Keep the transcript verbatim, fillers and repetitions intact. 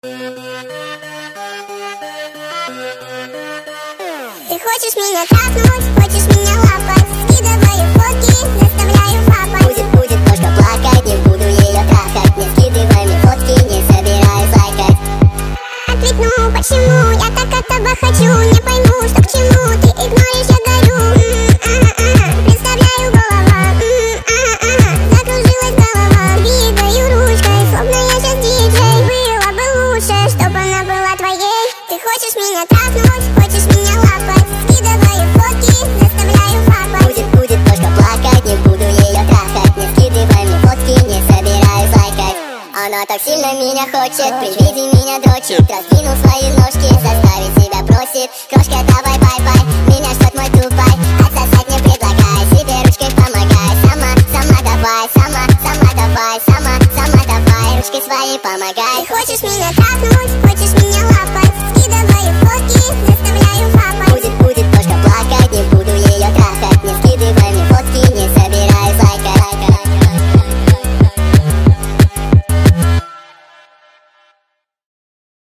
Ты хочешь меня трахнуть, хочешь меня лапать, скидываю фотки, заставляю папать. Будет, будет кошка плакать, не буду ее трахать. Не скидывай мне фотки, не собираюсь лайкать. Ответь, ну почему я так от тебя хочу? Не пойму, что к чему, ты игноришь, я горю. М-м-м-м. Представляю голова, М-м-м-м. Закружилась голова, двигаю ручкой, словно я сейчас диджей. Было бы лучше, чтобы она была твоей. Ты хочешь меня трахнуть, хочешь меня лапать, скидываю фотки, заставляю папать. Будет, будет кошка плакать, не буду ее трахать. Не скидывай мне фотки, не собираюсь лайкать. Она так сильно меня хочет, при виде меня дрочит. Раздвинул свои ножки, заставить себя просит. Крошка, давай бай-бай, меня ждет мой тупай. Отсосать не предлагай, себе ручкой помогай. Сама, сама давай, сама, сама давай, сама, сама давай, ручкой своей помогай. Ты хочешь меня трахнуть,